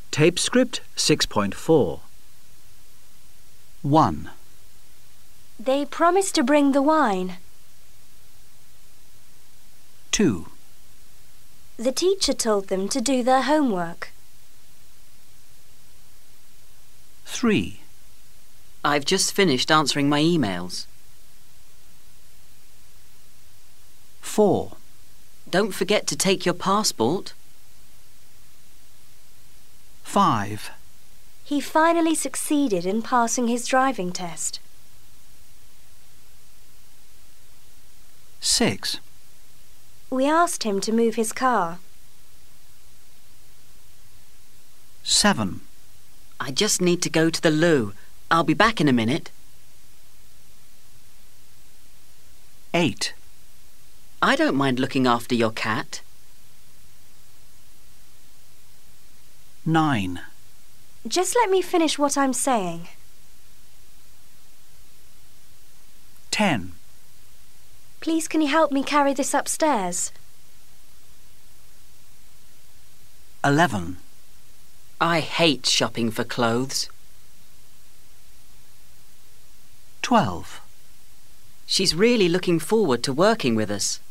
Tape script 6.4. 1. They promised to bring the wine. 2. The teacher told them to do their homework. 3. I've just finished answering my emails. 4. Don't forget to take your passport. 5. He finally succeeded in passing his driving test. 6. We asked him to move his car. 7. I just need to go to the loo. I'll be back in a minute. 8. I don't mind looking after your cat. 9. Just let me finish what I'm saying. 10. Please, can you help me carry this upstairs? 11. I hate shopping for clothes. 12. She's really looking forward to working with us.